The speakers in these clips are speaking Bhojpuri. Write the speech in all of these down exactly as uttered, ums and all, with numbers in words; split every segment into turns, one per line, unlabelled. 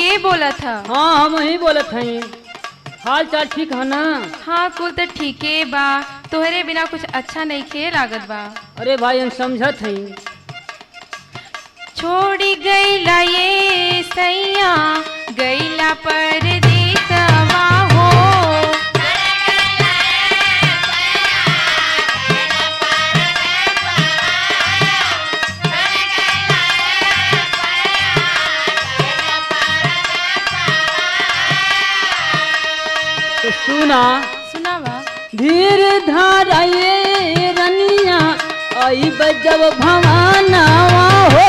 के बोला था?
हाँ हम ही बोलत हई। हाल चाल ठीक है ना?
हाँ कुल तो ठीके बा, तोहरे बिना कुछ अच्छा नहीं खे लागत बा।
अरे भाई हम समझत हई।
छोड़ी गईला ये सैया गईला परदेसवा हो।
तो सुना
सुनावा।
धीर धारा ये रनिया आई बजब भवानावा हो।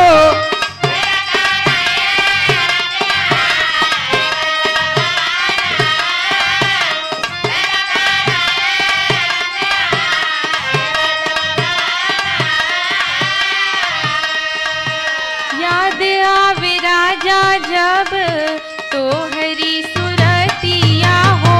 याद आवे राजा जब तोहरी सुरतिया हो।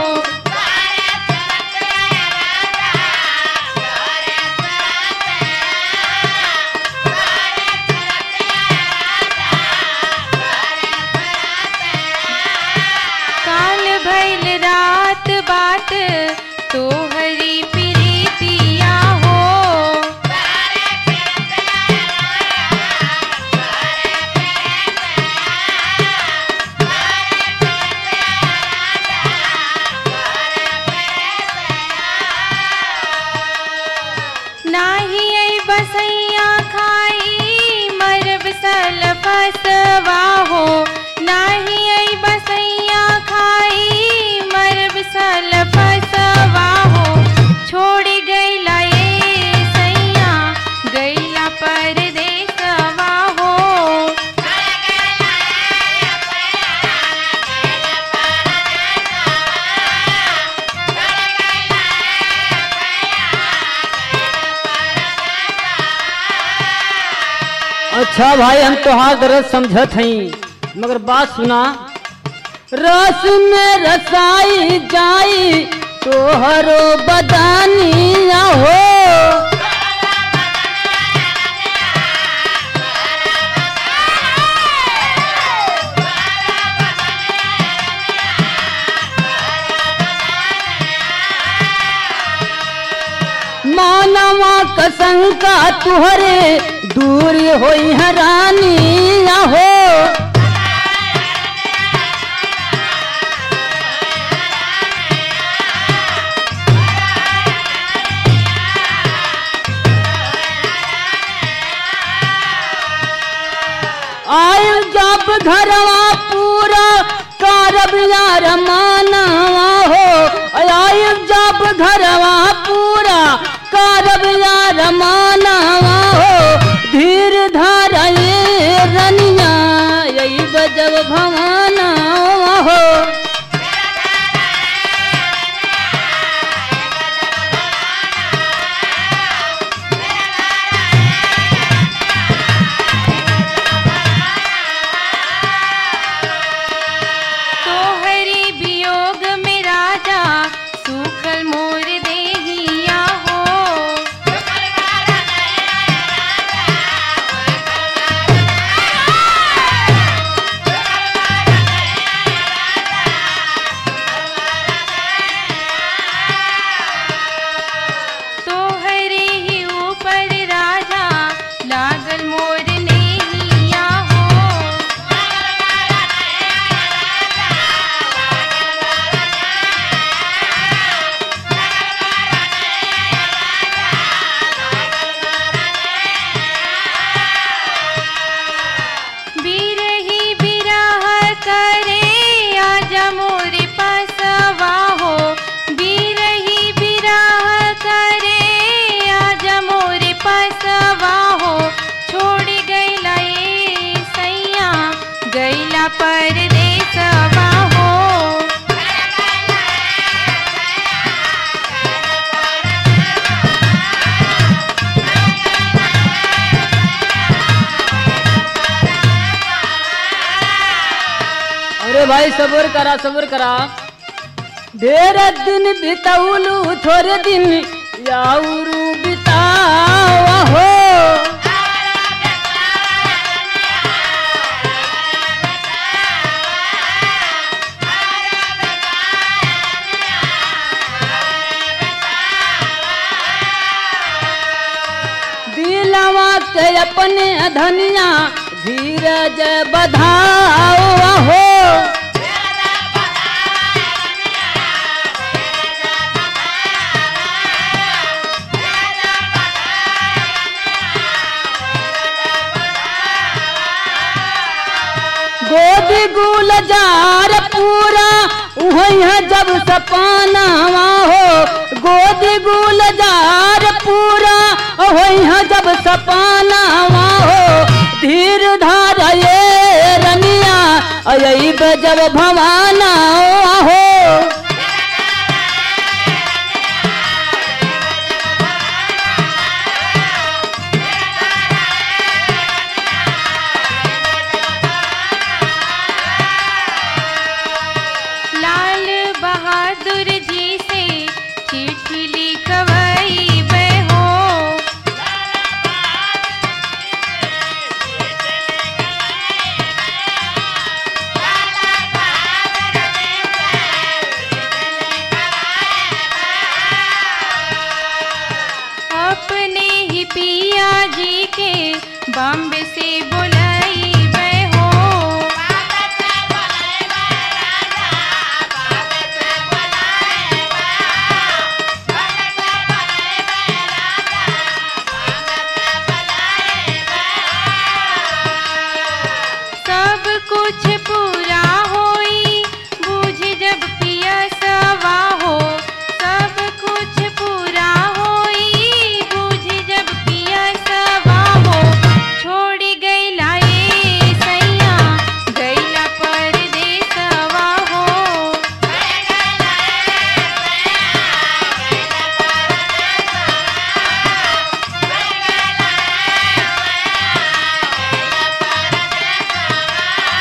काल भइल रात बात तोहरी प्रीतिया हो। नाही आई बसैया खाई मरब सल फसवा हो। नाही आई बसैया खाई मरब सल फसवा हो। छोड़ी गईला ये सैया गईला परदेसवा हो।
अच्छा भाई हम तोहार दर्द समझत हई, मगर बात सुना। रस में रसाई जाई तोहरो बदानिया हो। मानवा कसंका तुहरे दूर होई हरानिया हो। आयल जब घरवा पूरा कारब यार मानवा हो। आयल जब घरवा पूरा कारब यार मानवा हो। धीर धारा ये रनिया यही बजब भवानावा हो।
तोहरी वियोग में राजा सूखल मोर देहिया हो। तोहरे ही ऊपर राजा लागल मोर नेहिया हो। बिरही बिरह करे आजा मोरे पसवा हो। बिरही बिरह करे आजा मोरे पसवा हो। छोड़ी गईला ये सैया गईला परदेसवा हो।
अरे भाई सब्र करा सब्र करा। ढेर दिन बिताउलू थोड़े दिन याउरू बितावा हो। दिलवा के अपने धनिया धीरज बधाओ हो। गोदी गुलजार पूरा वही है जब सपना हो। गोदी गुलजार पूरा वही है जब सपना हो। धीर धार ये रनिया यही जब भवाना हो।
बहादुर जी से चिट्ठी लिखवाई बहो। अपने ही पिया जी के बॉम्बे से बुलाई बहो। कुछ पूरा होई बूझी जब पिया सवा हो। सब कुछ पूरा होई बूझी जब पिया सवा हो। छोड़ी गईला ए सैया गईला परदेसवा हो।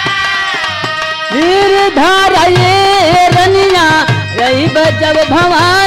धीर धार ये रनिया यही जब भवा